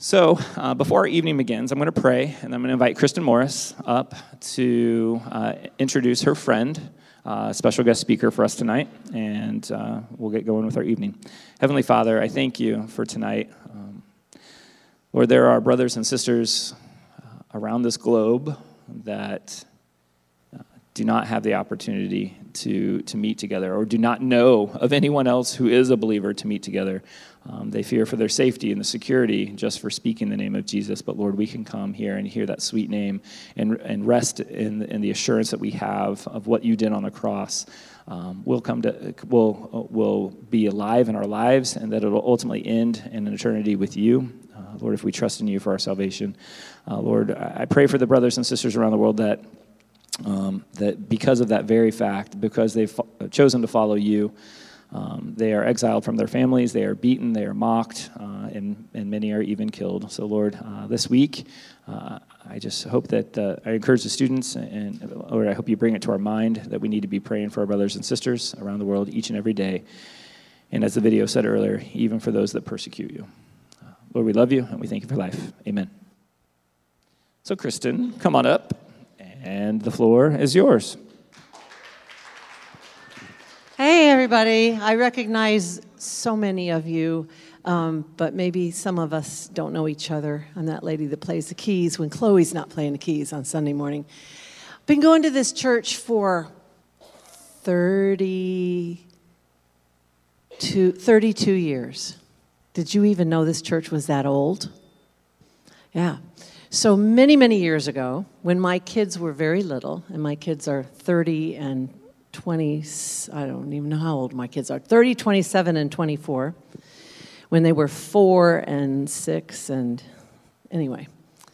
Before our evening begins, I'm going to pray, and I'm going to invite Kristen Morris up to introduce her friend, special guest speaker for us tonight, and we'll get going with our evening. Heavenly Father, I thank you for tonight. Lord, there are brothers and sisters around this globe that do not have the opportunity to meet together or do not know of anyone else who is a believer to meet together. They fear for their safety and the security just for speaking the name of Jesus. But Lord, we can come here and hear that sweet name and rest in the assurance that we have of what you did on the cross. We'll be alive in our lives, and that it'll ultimately end in an eternity with you. Lord, if we trust in you for our salvation. Lord, I pray for the brothers and sisters around the world that because of that very fact, because they've chosen to follow you, they are exiled from their families, they are beaten, they are mocked, and many are even killed. So, Lord, this week, I just hope that I encourage the students, and Lord, I hope you bring it to our mind that we need to be praying for our brothers and sisters around the world each and every day. And as the video said earlier, even for those that persecute you. Lord, we love you, and we thank you for life. Amen. So, Kristen, come on up, and the floor is yours. Hey, everybody. I recognize so many of you, but maybe some of us don't know each other. I'm that lady that plays the keys when Chloe's not playing the keys on Sunday morning. I've been going to this church for 32 years. Did you even know this church was that old? Yeah. So many, many years ago, when my kids were very little, and my kids are 30 and 20, I don't even know how old my kids are, 30, 27, and 24, when they were 4 and 6, and anyway.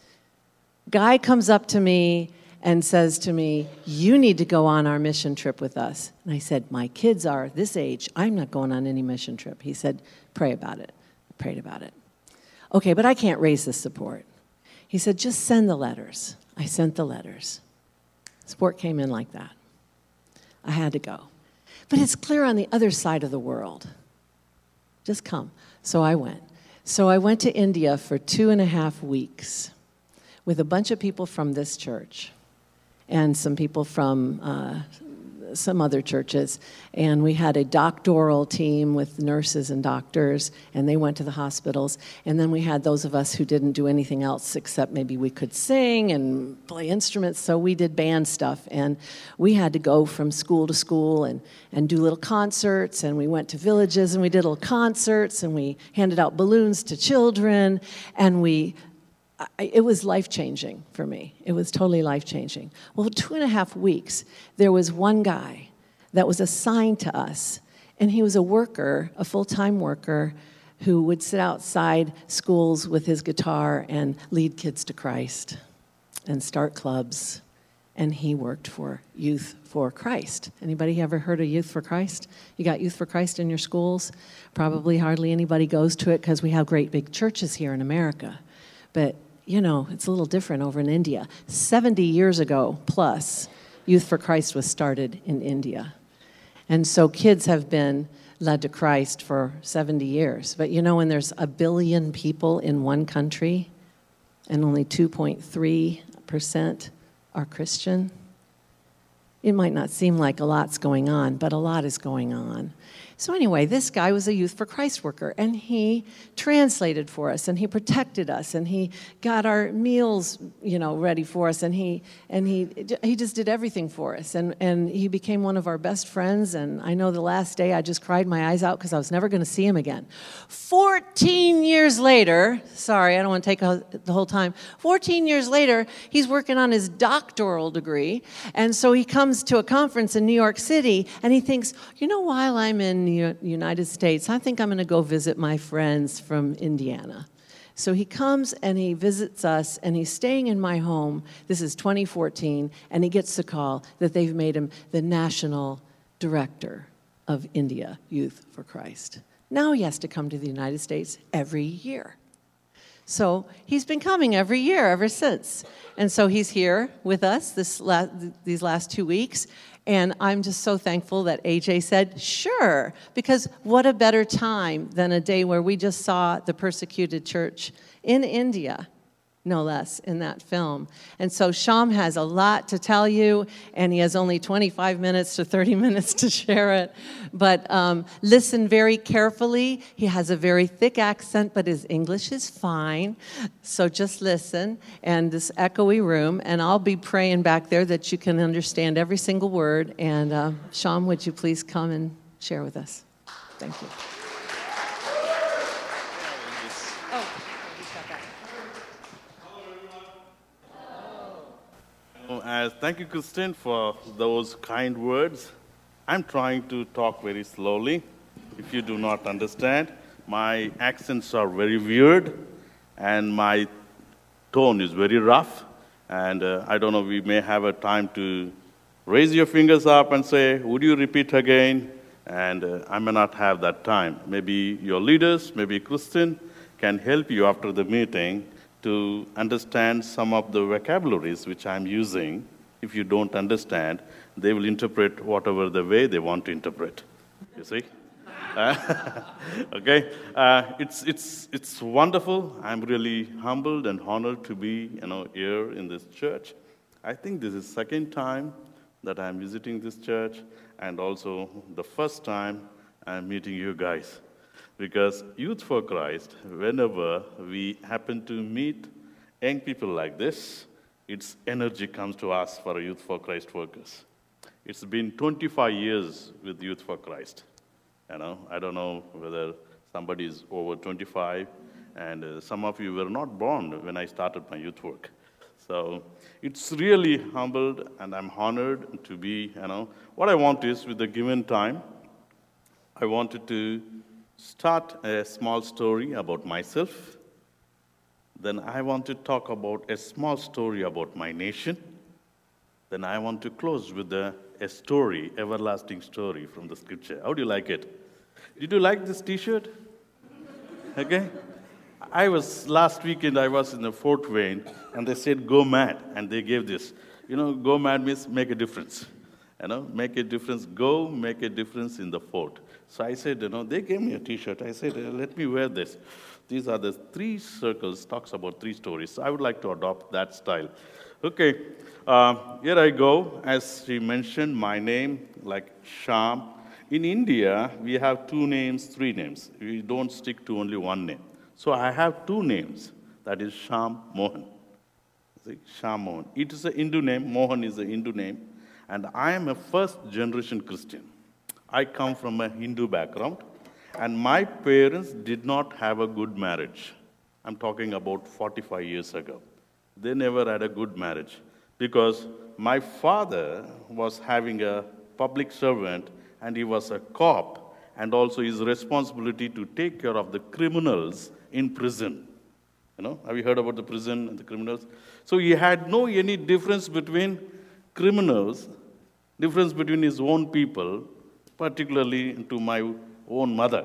Guy comes up to me and says to me, you need to go on our mission trip with us. And I said, my kids are this age, I'm not going on any mission trip. He said, pray about it. I prayed about it. Okay, but I can't raise the support. He said, just send the letters. I sent the letters. Support came in like that. I had to go. But it's clear on the other side of the world. Just come. So I went. So I went to India for 2.5 weeks with a bunch of people from this church and some people from some other churches. And we had a doctoral team with nurses and doctors, and they went to the hospitals. And then we had those of us who didn't do anything else except maybe we could sing and play instruments, so we did band stuff. And we had to go from school to school and do little concerts, and we went to villages and we did little concerts, and we handed out balloons to children, and it was life-changing for me. It was totally life-changing. Well, 2.5 weeks, there was one guy that was assigned to us, and he was a worker, a full-time worker, who would sit outside schools with his guitar and lead kids to Christ and start clubs. And he worked for Youth for Christ. Anybody ever heard of Youth for Christ? You got Youth for Christ in your schools? Probably hardly anybody goes to it because we have great big churches here in America. But you know, it's a little different over in India. 70 years ago plus, Youth for Christ was started in India. And so kids have been led to Christ for 70 years. But you know, when there's 1 billion people in one country and only 2.3% are Christian, it might not seem like a lot's going on, but a lot is going on. So anyway, this guy was a Youth for Christ worker, and he translated for us, and he protected us, and he got our meals, ready for us, and he just did everything for us, and he became one of our best friends. And I know the last day I just cried my eyes out because I was never going to see him again. 14 years later, sorry, I don't want to take the whole time. 14 years later, he's working on his doctoral degree, and so he comes to a conference in New York City, and he thinks, while I'm in the United States, I think I'm going to go visit my friends from Indiana. So he comes and he visits us, and he's staying in my home. This is 2014, and he gets the call that they've made him the national director of India Youth for Christ. Now he has to come to the United States every year. So he's been coming every year ever since. And so he's here with us these last 2 weeks. And I'm just so thankful that AJ said, sure, because what a better time than a day where we just saw the persecuted church in India, no less, in that film. And so Sham has a lot to tell you, and he has only 25 minutes to 30 minutes to share it. But listen very carefully. He has a very thick accent, but his English is fine. So just listen, and this echoey room, and I'll be praying back there that you can understand every single word. And Sham, would you please come and share with us? Thank you. Thank you, Kristen, for those kind words. I'm trying to talk very slowly. If you do not understand, my accents are very weird, and my tone is very rough. And I don't know, we may have a time to raise your fingers up and say, would you repeat again? And I may not have that time. Maybe your leaders, maybe Kristen, can help you after the meeting to understand some of the vocabularies which I'm using. If you don't understand, they will interpret whatever the way they want to interpret. You see? Okay? It's wonderful. I'm really humbled and honored to be here in this church. I think this is the second time that I'm visiting this church, and also the first time I'm meeting you guys. Because Youth for Christ, whenever we happen to meet young people like this, its energy comes to us for Youth for Christ workers. It's been 25 years with Youth for Christ. I don't know whether somebody is over 25, and some of you were not born when I started my youth work. So it's really humbled, and I'm honored to be, What I want is, with the given time, I wanted to start a small story about myself. Then I want to talk about a small story about my nation. Then I want to close with a story, everlasting story from the scripture. How do you like it? Did you like this t-shirt? Okay. Last weekend I was in the Fort Wayne, and they said, go mad, and they gave this. Go mad means make a difference. Make a difference, go make a difference in the fort. So I said, they gave me a t-shirt. I said, let me wear this. These are the 3 circles, talks about 3 stories. So I would like to adopt that style. Okay, here I go. As she mentioned, my name, like Sham. In India, we have 2 names, 3 names. We don't stick to only one name. So I have 2 names. That is Sham Mohan. See, Sham Mohan. It is a Hindu name. Mohan is a Hindu name. And I am a first-generation Christian. I come from a Hindu background, and my parents did not have a good marriage. I'm talking about 45 years ago. They never had a good marriage because my father was having a public servant, and he was a cop, and also his responsibility to take care of the criminals in prison. Have you heard about the prison and the criminals? So he had no any difference between criminals, difference between his own people, particularly to my own mother,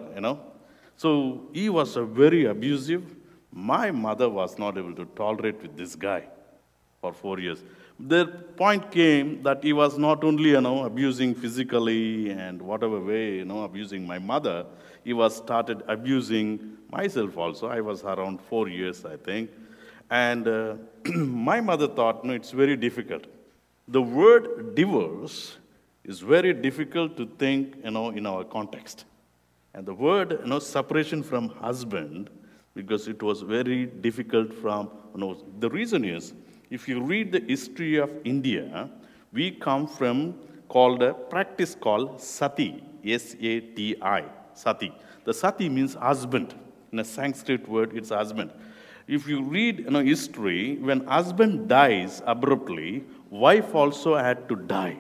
So he was a very abusive. My mother was not able to tolerate with this guy for 4 years. The point came that he was not only, abusing physically and whatever way, abusing my mother, he was started abusing myself also. I was around 4 years, I think. And my mother thought, it's very difficult. The word divorce is very difficult to think, in our context. And the word, separation from husband, because it was very difficult from, the reason is, if you read the history of India, we come from a practice called sati, S-A-T-I, sati. The sati means husband. In a Sanskrit word, it's husband. If you read history, when husband dies abruptly, wife also had to die.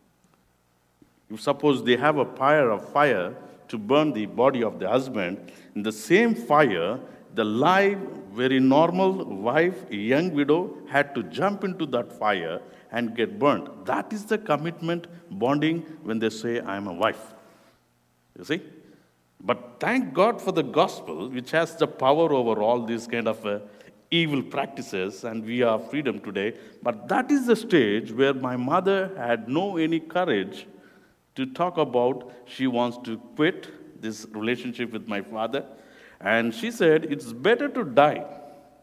If suppose they have a pyre of fire to burn the body of the husband, in the same fire, the live, very normal wife, a young widow, had to jump into that fire and get burnt. That is the commitment bonding when they say, I am a wife. You see? But thank God for the gospel, which has the power over all these kind of evil practices, and we have freedom today. But that is the stage where my mother had no any courage to talk about she wants to quit this relationship with my father. And she said, it's better to die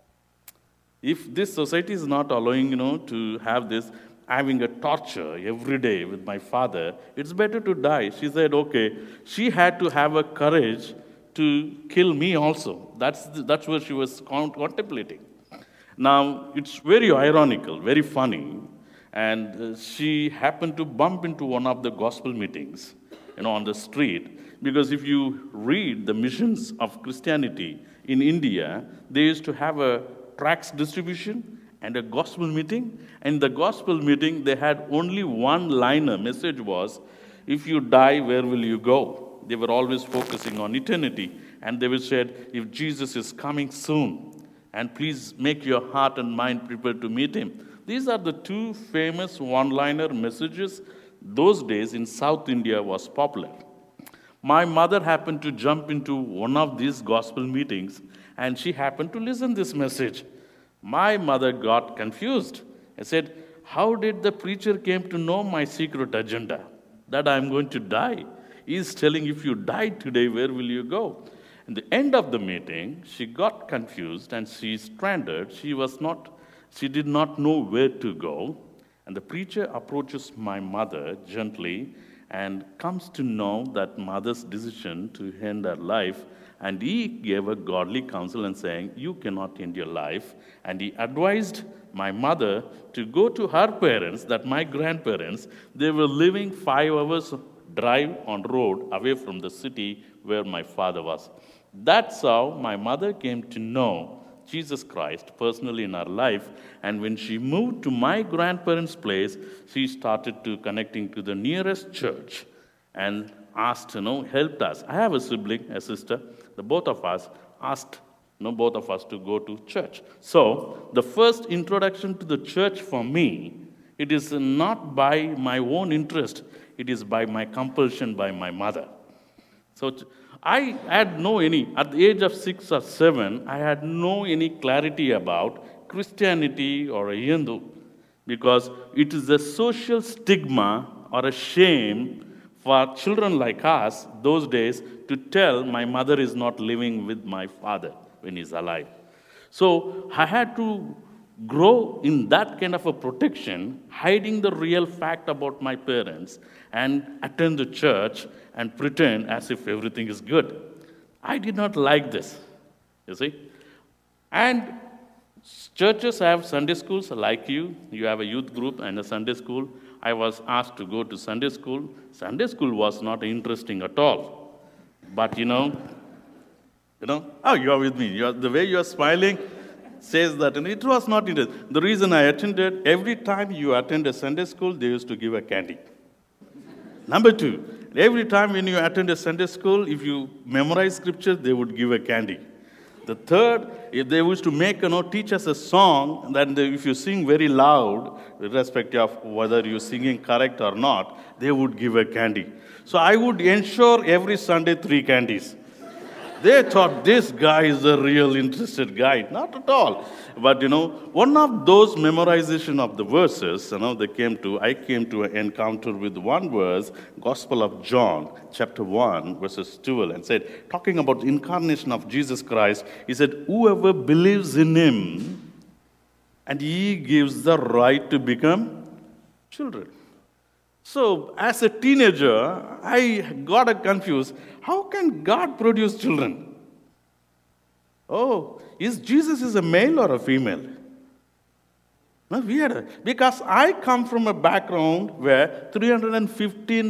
If this society is not allowing, to have this, having a torture every day with my father, it's better to die. She said, okay. She had to have a courage to kill me also. That's what she was contemplating. Now, it's very ironical, very funny. And she happened to bump into one of the gospel meetings, on the street. Because if you read the missions of Christianity in India, they used to have a tracts distribution and a gospel meeting. And in the gospel meeting, they had only one liner. Message was, if you die, where will you go? They were always focusing on eternity. And they would say, if Jesus is coming soon, and please make your heart and mind prepared to meet him. These are the two famous one-liner messages. Those days in South India was popular. My mother happened to jump into one of these gospel meetings, and she happened to listen this message. My mother got confused and said, how did the preacher came to know my secret agenda? That I'm going to die. He's telling, if you die today, where will you go? At the end of the meeting, she got confused and she's stranded. She did not know where to go. And the preacher approaches my mother gently and comes to know that mother's decision to end her life. And he gave a godly counsel and saying, you cannot end your life. And he advised my mother to go to her parents, that my grandparents. They were living 5 hours drive on road away from the city where my father was. That's how my mother came to know Jesus Christ personally in her life. And when she moved to my grandparents' place, she started to connecting to the nearest church and asked, helped us. I have a sibling, a sister. The both of us asked, both of us to go to church. So the first introduction to the church for me, it is not by my own interest. It is by my compulsion by my mother. So I had at the age of 6 or 7, I had no any clarity about Christianity or a Hindu, because it is a social stigma or a shame for children like us those days to tell my mother is not living with my father when he's alive. So I had to grow in that kind of a protection, hiding the real fact about my parents, and attend the church and pretend as if everything is good. I did not like this, you see. And churches have Sunday schools like you. You have a youth group and a Sunday school. I was asked to go to Sunday school. Sunday school was not interesting at all. But oh, you are with me. The way you are smiling says that it was not interesting. The reason I attended, every time you attend a Sunday school, they used to give a candy. Number 2, every time when you attend a Sunday school, if you memorize scripture, they would give a candy. The third, if they used to teach us a song, then if you sing very loud, irrespective of whether you're singing correct or not, they would give a candy. So I would ensure every Sunday 3 candies. They thought this guy is a real interested guy. Not at all. But, one of those memorization of the verses, I came to an encounter with one verse, Gospel of John, chapter 1, verses 12, and said, talking about the incarnation of Jesus Christ, he said, whoever believes in him, and he gives the right to become children. So, as a teenager, I got confused. How can God produce children? Oh, is Jesus a male or a female? No, weird. Because I come from a background where 350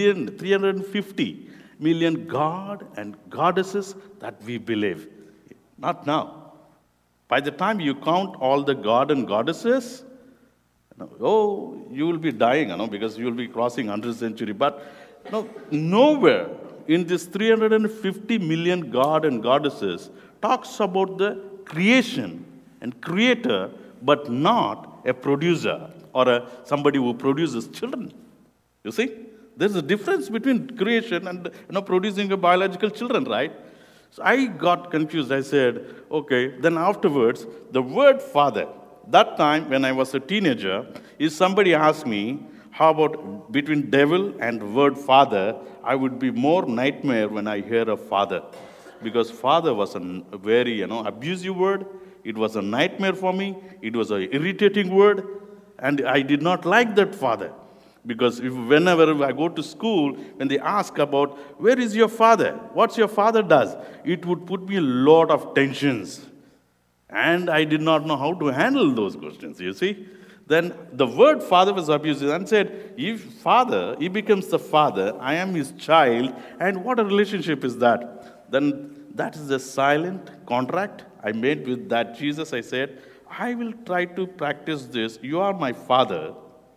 million God and goddesses that we believe. Not now. By the time you count all the God and goddesses, you will be dying, because you will be crossing 100th century. But nowhere in this 350 million God and goddesses talks about the creation and creator, but not a producer or somebody who produces children. You see? There's a difference between creation and producing a biological children, right? So I got confused. I said, okay. Then afterwards, the word father, that time when I was a teenager, if somebody asked me, how about between devil and word father, I would be more nightmare when I hear of father. Because father was a very, abusive word. It was a nightmare for me. It was an irritating word. And I did not like that father. Because whenever I go to school, when they ask about, where is your father? What's your father does? It would put me a lot of tensions. And I did not know how to handle those questions, you see. Then the word father was abused and said, if father, he becomes the father, I am his child, and what a relationship is that? Then that is a silent contract I made with that Jesus. I said, I will try to practice this. You are my father.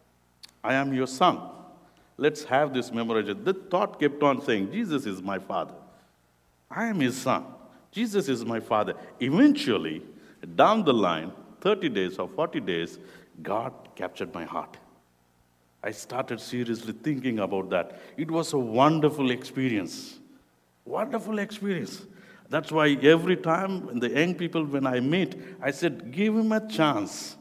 I am your son. Let's have this memorized. The thought kept on saying, Jesus is my father. I am his son. Jesus is my father. Eventually, down the line, 30 days or 40 days, God captured my heart. I started seriously thinking about that. It was a wonderful experience. Wonderful experience. That's why every time the young people, when I meet, I said, give him a chance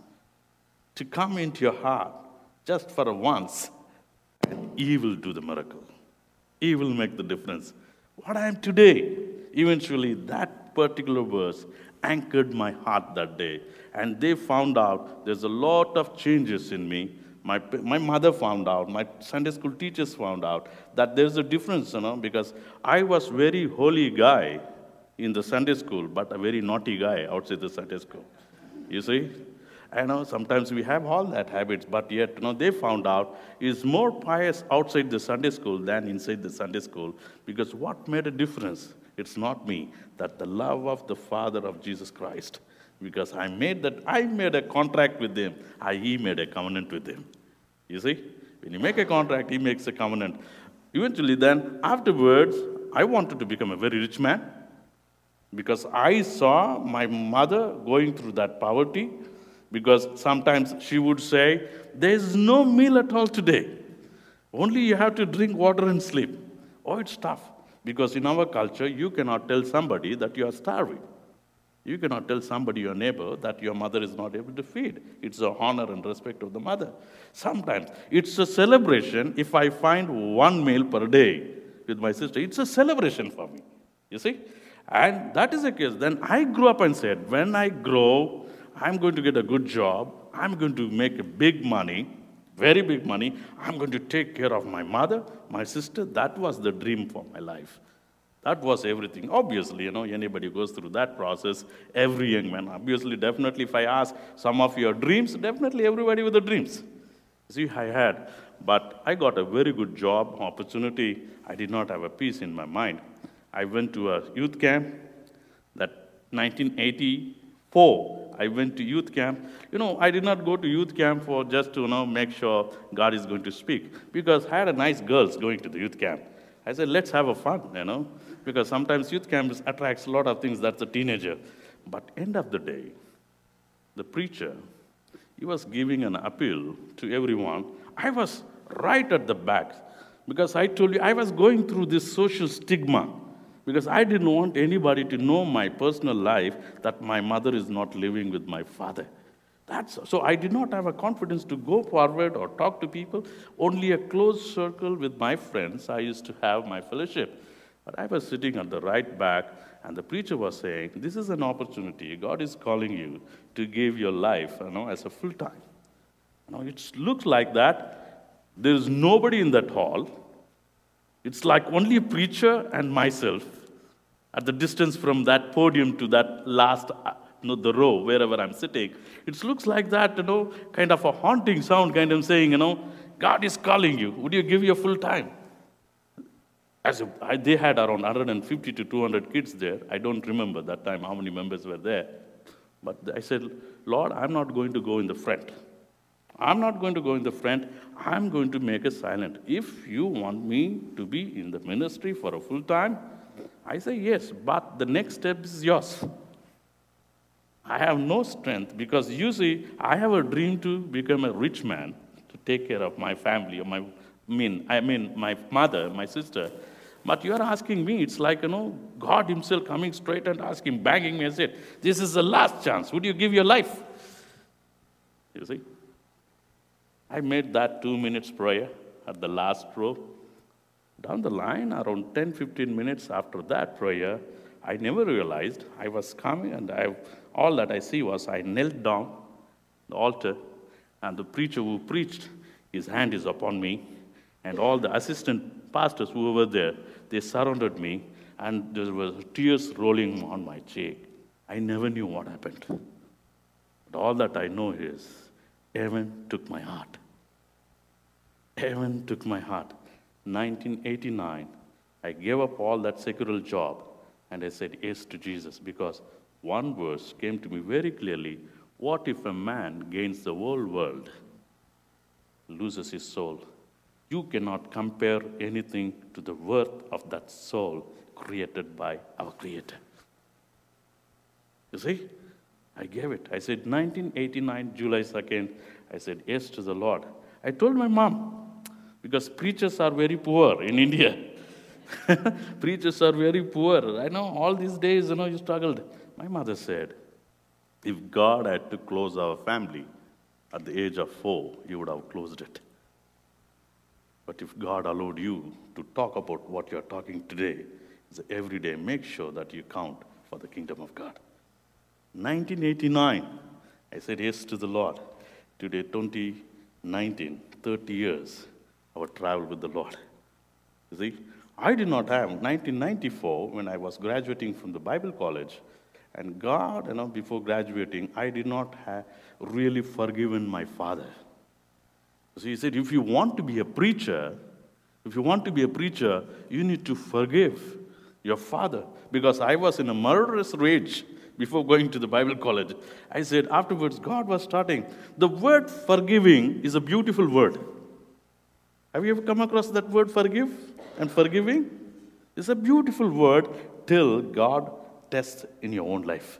to come into your heart just for once, and he will do the miracle. He will make the difference. What I am today, eventually that particular verse anchored my heart that day. And they found out there's a lot of changes in me. My mother found out, my Sunday school teachers found out that there's a difference, because I was very holy guy in the Sunday school, but a very naughty guy outside the Sunday school. You see? I know sometimes we have all that habits, but yet, they found out is more pious outside the Sunday school than inside the Sunday school, because what made a difference? It's not me, that the love of the Father of Jesus Christ. Because I made a contract with him, he made a covenant with him. You see? When you make a contract, he makes a covenant. Eventually then, afterwards, I wanted to become a very rich man, because I saw my mother going through that poverty, because sometimes she would say, there's no meal at all today. Only you have to drink water and sleep. Oh, it's tough. Because in our culture, you cannot tell somebody that you are starving. You cannot tell somebody, your neighbor, that your mother is not able to feed. It's the honor and respect of the mother. Sometimes it's a celebration if I find one meal per day with my sister. It's a celebration for me. You see? And that is the case. Then I grew up and said, when I grow, I'm going to get a good job. I'm going to make a big money, very big money. I'm going to take care of my mother, my sister. That was the dream for my life. That was everything. Obviously, anybody goes through that process, every young man. Obviously, definitely, if I ask some of your dreams, definitely everybody with the dreams. See, I had. But I got a very good job, opportunity. I did not have a peace in my mind. I went to a youth camp. That 1984, I went to youth camp. I did not go to youth camp for just to make sure God is going to speak. Because I had a nice girls going to the youth camp. I said, let's have a fun, because sometimes youth camp attracts a lot of things. That's a teenager. But end of the day, the preacher, he was giving an appeal to everyone. I was right at the back, because I told you I was going through this social stigma, because I didn't want anybody to know my personal life, that my mother is not living with my father. So I did not have a confidence to go forward or talk to people. Only a close circle with my friends, I used to have my fellowship. But I was sitting at the right back, and the preacher was saying, this is an opportunity. God is calling you to give your life as a full time. It looks like that. There is nobody in that hall. It's like only a preacher and myself at the distance from that podium to that last the row, wherever I'm sitting. It looks like that, kind of a haunting sound, kind of saying, God is calling you. Would you give your full time? They had around 150 to 200 kids there. I don't remember that time how many members were there. But I said, Lord, I'm not going to go in the front. I'm not going to go in the front. I'm going to make it silent. If you want me to be in the ministry for a full time, I say yes, but the next step is yours. I have no strength, because you see, I have a dream to become a rich man, to take care of my family, my mother, my sister. But you are asking me, it's like, God himself coming straight and asking, banging me and said, this is the last chance. Would you give your life? You see? I made that 2 minutes prayer at the last row. Down the line, around 10, 15 minutes after that prayer, I never realized I was coming, and all that I see was I knelt down the altar, and the preacher who preached, his hand is upon me, and all the assistant pastors who were there, they surrounded me, and there were tears rolling on my cheek. I never knew what happened. But all that I know is, heaven took my heart. Heaven took my heart. 1989, I gave up all that secular job, and I said yes to Jesus, because one verse came to me very clearly. What if a man gains the whole world, loses his soul? You cannot compare anything to the worth of that soul created by our Creator. You see, I gave it. I said 1989, July 2nd, I said yes to the Lord. I told my mom, because preachers are very poor in India. Preachers are very poor. I know all these days, you struggled. My mother said, if God had to close our family at the age of 4, He would have closed it. But if God allowed you to talk about what you're talking today, so every day make sure that you count for the kingdom of God. 1989, I said yes to the Lord. Today, 2019, 30 years, our travel with the Lord. You see, I did not have, 1994, when I was graduating from the Bible college, and God, before graduating, I did not have really forgiven my father. So he said, if you want to be a preacher, you need to forgive your father. Because I was in a murderous rage before going to the Bible college. I said, afterwards, God was starting. The word forgiving is a beautiful word. Have you ever come across that word forgive and forgiving? It's a beautiful word till God tests in your own life.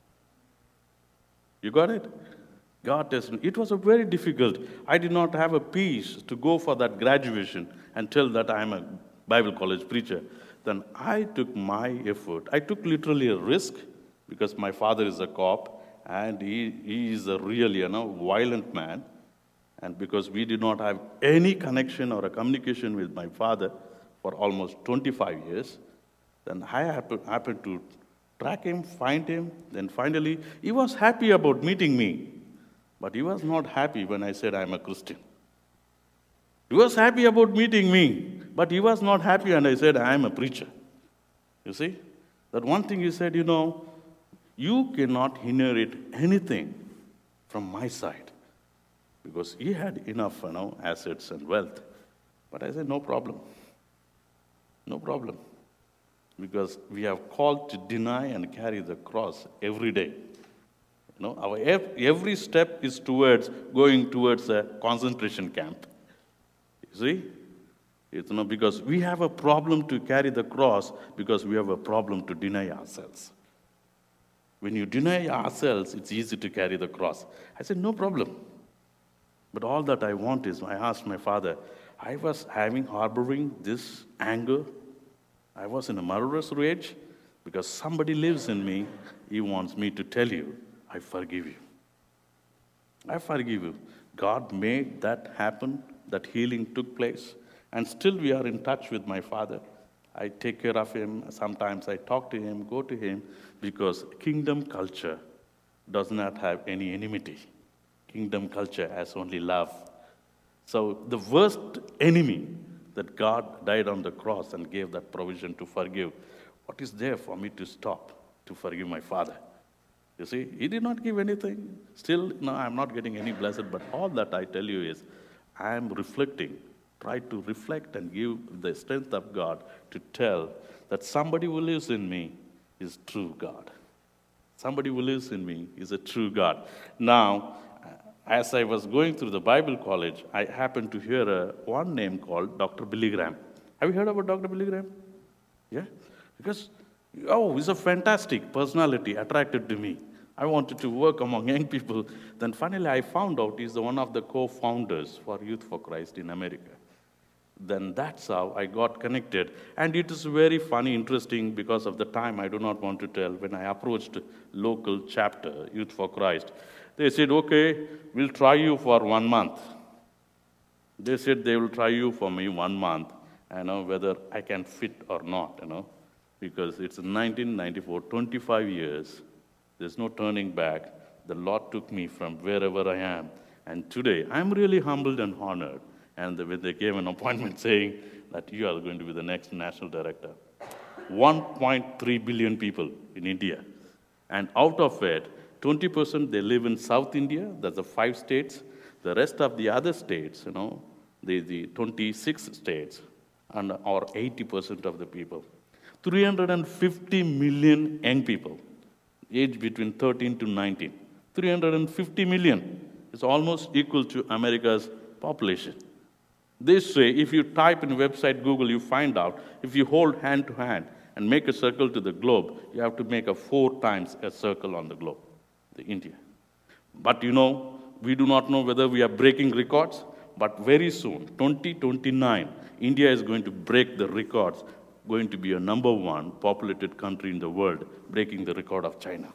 You got it? God tested. It was a very difficult. I did not have a peace to go for that graduation and tell that I am a Bible college preacher. Then I took my effort. I took literally a risk because my father is a cop and he is a really violent man. And because we did not have any connection or a communication with my father for almost 25 years, then I happened to track him, find him. Then finally, he was happy about meeting me. But he was not happy when I said I'm a Christian. He was happy about meeting me, but he was not happy when I said I'm a preacher. You see? That one thing he said, you cannot inherit anything from my side. Because he had enough, assets and wealth. But I said, no problem. No problem. Because we are called to deny and carry the cross every day. Our every step is going towards a concentration camp. You see? It's because we have a problem to carry the cross because we have a problem to deny ourselves. When you deny ourselves, it's easy to carry the cross. I said, no problem. But all that I want is, I asked my father, I was harboring this anger. I was in a murderous rage because somebody lives in me. He wants me to tell you, I forgive you. I forgive you. God made that happen. That healing took place. And still we are in touch with my father. I take care of him. Sometimes I talk to him, go to him, because kingdom culture does not have any enmity. Kingdom culture has only love. So the worst enemy that God died on the cross and gave that provision to forgive, what is there for me to stop to forgive my father? You see, he did not give anything. Still, no, I'm not getting any blessed, but all that I tell you is, I am reflecting. Try to reflect and give the strength of God to tell that somebody who lives in me is true God. Somebody who lives in me is a true God. Now, as I was going through the Bible college, I happened to hear one name called Dr. Billy Graham. Have you heard about Dr. Billy Graham? Yeah? Because, he's a fantastic personality, attracted to me. I wanted to work among young people. Then finally I found out he's one of the co-founders for Youth for Christ in America. Then that's how I got connected. And it is very funny, interesting, because of the time I do not want to tell. When I approached local chapter, Youth for Christ, they said, okay, we'll try you for 1 month. They said they will try you for me 1 month, whether I can fit or not, because it's 1994, 25 years. There's no turning back. The Lord took me from wherever I am. And today, I'm really humbled and honored. And when they gave an appointment saying that you are going to be the next national director. 1.3 billion people in India. And out of it, 20% they live in South India, that's the 5 states. The rest of the other states, the 26 states, and or 80% of the people. 350 million young people, aged between 13 to 19. 350 million is almost equal to America's population. They say if you type in website Google, you find out if you hold hand to hand and make a circle to the globe, you have to make 4 times a circle on the globe, the India. But we do not know whether we are breaking records, but very soon, 2029, India is going to break the records, going to be a #1 populated country in the world, breaking the record of China.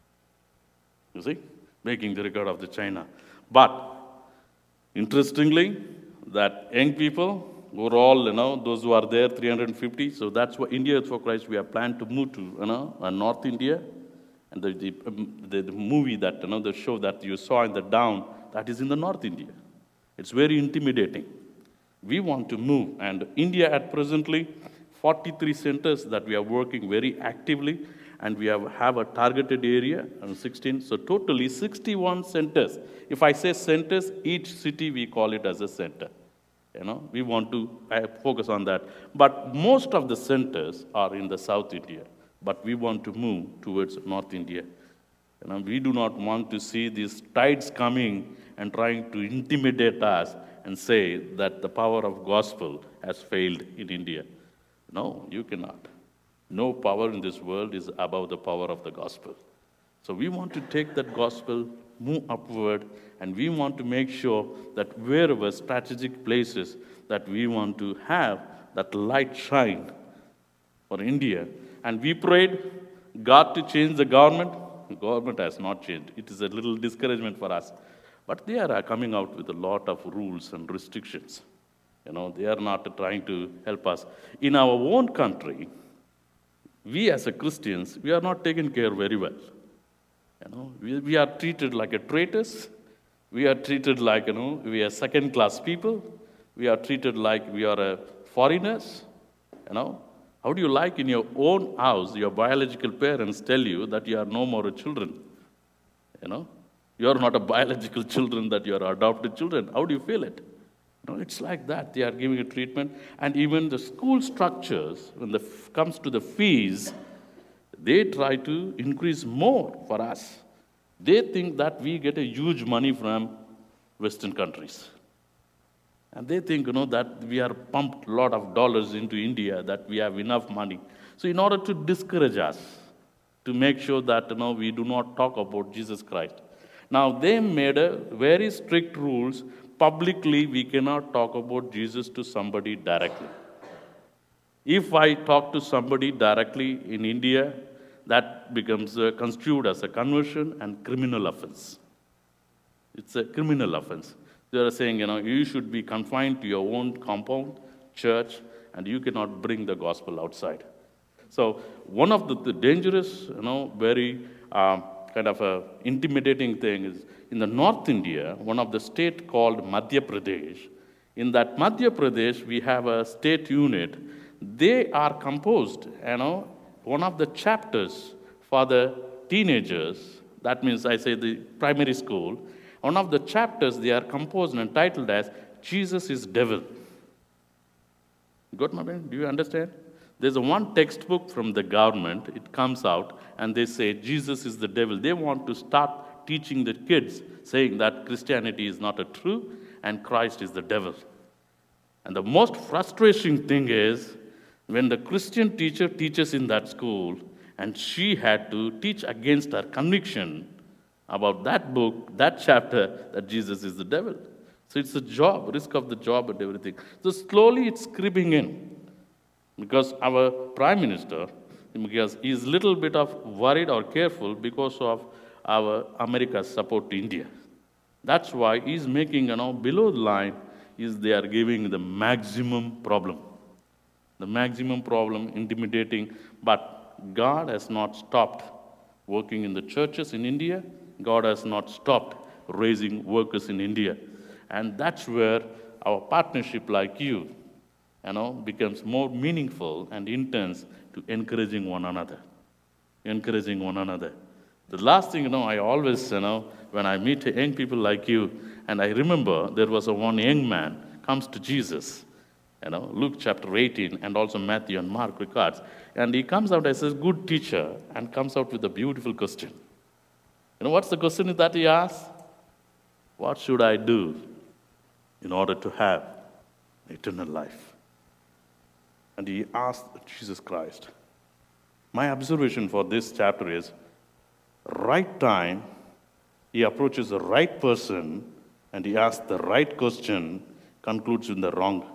You see? Breaking the record of the China. But, interestingly, that young people, who are all, those who are there, 350, so that's what India is for Christ, we have planned to move to, North India. And the movie that, the show that you saw in the down, that is in the North India. It's very intimidating. We want to move. And India at presently, 43 centers that we are working very actively. And we have a targeted area, 16. So totally 61 centers. If I say centers, each city we call it as a center. We want to focus on that. But most of the centers are in the South India. But we want to move towards North India. We do not want to see these tides coming and trying to intimidate us and say that the power of gospel has failed in India. No, you cannot. No power in this world is above the power of the gospel. So we want to take that gospel, move upward, and we want to make sure that wherever strategic places that we want to have that light shine for India. And we prayed God to change the government. The government has not changed. It is a little discouragement for us. But they are coming out with a lot of rules and restrictions. They are not trying to help us. In our own country, we as a Christians, we are not taken care very well. We are treated like a traitors. We are treated like, we are second-class people. We are treated like we are foreigners. How do you like in your own house, your biological parents tell you that you are no more children? You are not a biological children, that you are adopted children. How do you feel it? It's like that. They are giving a treatment. And even the school structures, when it comes to the fees, they try to increase more for us. They think that we get a huge money from Western countries. And they think, that we are pumped a lot of dollars into India, that we have enough money. So in order to discourage us, to make sure that, we do not talk about Jesus Christ. Now, they made a very strict rules. Publicly, we cannot talk about Jesus to somebody directly. If I talk to somebody directly in India, that becomes construed as a conversion and criminal offense. It's a criminal offense. They are saying, you should be confined to your own compound, church, and you cannot bring the gospel outside. So one of the dangerous, very kind of a intimidating thing is in the North India, one of the state called Madhya Pradesh. In that Madhya Pradesh, we have a state unit. They are composed, one of the chapters for the teenagers, that means I say the primary school, one of the chapters they are composed and titled as Jesus is Devil. Got my man? Do you understand? There's one textbook from the government, it comes out, and they say Jesus is the devil. They want to start teaching the kids, saying that Christianity is not a true and Christ is the devil. And the most frustrating thing is when the Christian teacher teaches in that school, and she had to teach against her conviction about that book, that chapter, that Jesus is the devil. So it's a job, risk of the job and everything. So slowly it's creeping in. Because our Prime Minister, because he is a little bit of worried or careful because of our America's support to India. That's why he's making, below the line, is they are giving the maximum problem. The maximum problem, intimidating, but God has not stopped working in the churches in India. God has not stopped raising workers in India. And that's where our partnership like you, becomes more meaningful and intense to encouraging one another. Encouraging one another. The last thing, I always, when I meet young people like you, and I remember there was one young man comes to Jesus, Luke chapter 18, and also Matthew and Mark records, and he comes out as a good teacher and comes out with a beautiful question. What's the question that he asks? What should I do in order to have eternal life? And he asked Jesus Christ. My observation for this chapter is, right time, he approaches the right person, and he asks the right question, concludes in the wrong.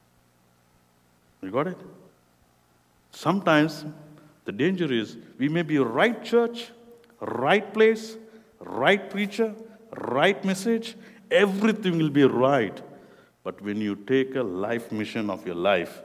You got it? Sometimes the danger is we may be right church, right place, right preacher, right message, everything will be right. But when you take a life mission of your life,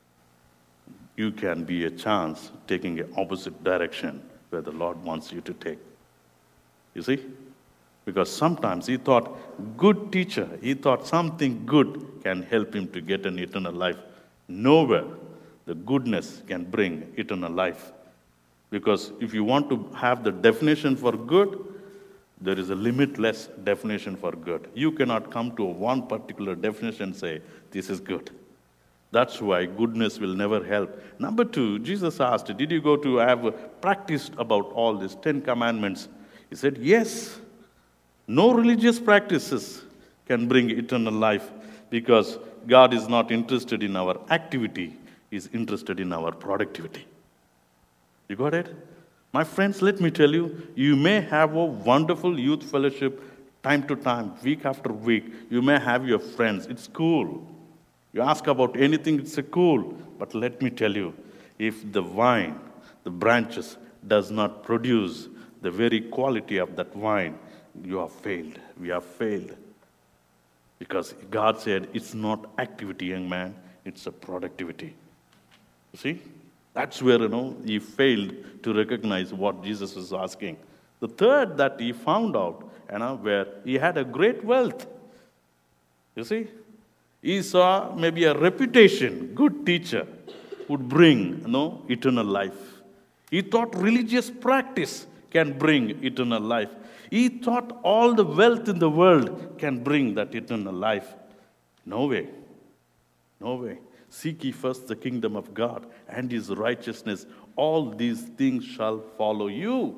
you can be a chance taking an opposite direction where the Lord wants you to take. You see? Because sometimes he thought, good teacher, he thought something good can help him to get an eternal life. Nowhere the goodness can bring eternal life. Because if you want to have the definition for good, there is a limitless definition for good. You cannot come to one particular definition and say, this is good. That's why goodness will never help. Number two, Jesus asked, did you go to have practiced about all these 10 commandments? He said, yes. No religious practices can bring eternal life because God is not interested in our activity. He's interested in our productivity. You got it? My friends, let me tell you, you may have a wonderful youth fellowship time to time, week after week. You may have your friends. It's cool. You ask about anything, it's cool. But let me tell you, if the vine, the branches, does not produce the very quality of that vine, you have failed. We have failed. Because God said, it's not activity, young man, it's a productivity. You see? That's where, he failed to recognize what Jesus was asking. The third that he found out, where he had a great wealth. You see? He saw maybe a reputation, good teacher, would bring, eternal life. He thought religious practice can bring eternal life. He thought all the wealth in the world can bring that eternal life. No way. No way. Seek ye first the kingdom of God and his righteousness. All these things shall follow you.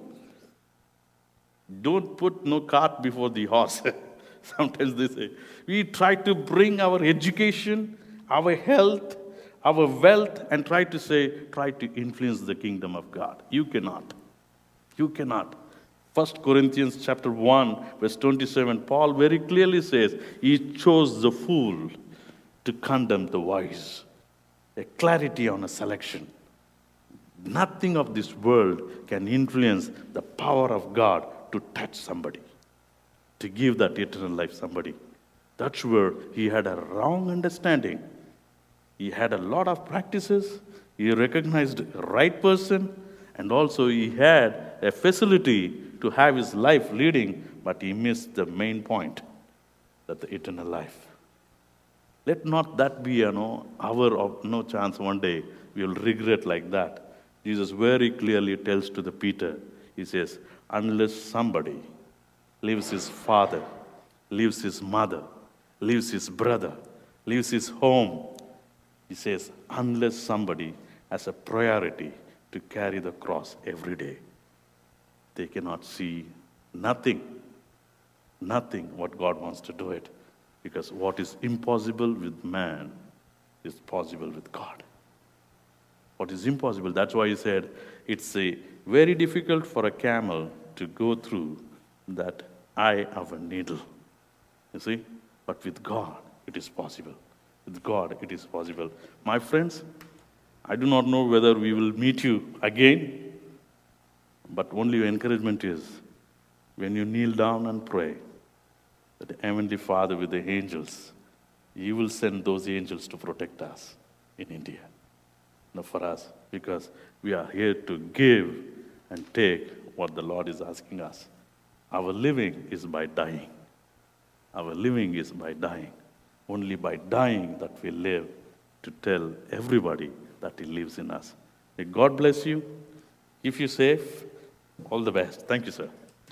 Don't put no cart before the horse. Sometimes they say, we try to bring our education, our health, our wealth, and try to influence the kingdom of God. You cannot. You cannot. 1 Corinthians chapter 1, verse 27, Paul very clearly says, he chose the fool to condemn the wise. A clarity on a selection. Nothing of this world can influence the power of God to touch somebody, to give that eternal life somebody. That's where he had a wrong understanding. He had a lot of practices. He recognized the right person, and also he had a facility to have his life leading, but he missed the main point, that the eternal life. Let not that be, hour of no chance one day we will regret like that. Jesus very clearly tells to the Peter, he says, unless somebody leaves his father, leaves his mother, leaves his brother, leaves his home, he says, unless somebody has a priority to carry the cross every day, they cannot see nothing what God wants to do it. Because what is impossible with man is possible with God. What is impossible, that's why he said, it's very difficult for a camel to go through that eye of a needle. You see? But with God, it is possible. With God, it is possible. My friends, I do not know whether we will meet you again, but only encouragement is, when you kneel down and pray, that the Heavenly Father with the angels, He will send those angels to protect us in India. For us, because we are here to give and take what the Lord is asking us. Our living is by dying. Our living is by dying. Only by dying that we live to tell everybody that He lives in us. May God bless you. Keep you safe. All the best. Thank you, sir.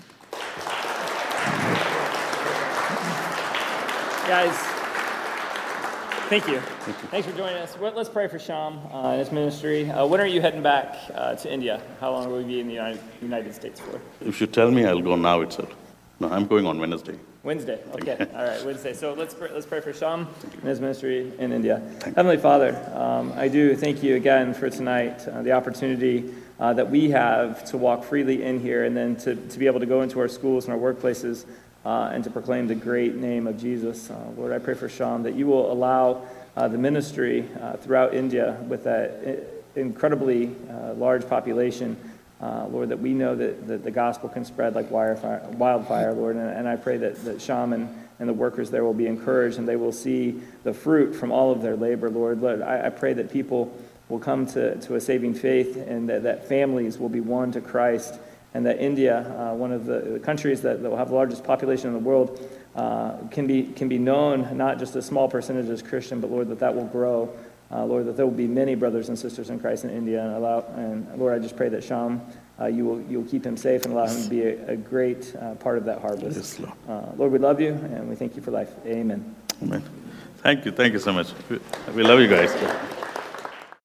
Guys, thank you. Thanks for joining us. Let's pray for Sham and his ministry. When are you heading back to India? How long will you be in the United States for? If you tell me, I'll go now itself. No, I'm going on Wednesday. Wednesday. Okay. All right. Wednesday. So let's pray for Sham and his ministry in India. Heavenly Father, I do thank you again for tonight, the opportunity that we have to walk freely in here, and then to be able to go into our schools and our workplaces and to proclaim the great name of Jesus. Lord, I pray for Sham that you will allow the ministry throughout India with that incredibly large population. Lord, that we know that the gospel can spread like wildfire, Lord, and I pray that Sham and the workers there will be encouraged and they will see the fruit from all of their labor, Lord. Lord, I pray that people will come to a saving faith and that families will be won to Christ, and that India, one of the countries that will have the largest population in the world, can be known not just a small percentage as Christian, but Lord, that will grow. Lord, that there will be many brothers and sisters in Christ in India, and Lord, I just pray that Sham, you'll keep him safe and allow him to be a great part of that harvest. Yes, Lord. Lord, we love you and we thank you for life. Amen. Amen. Thank you so much. We love you guys.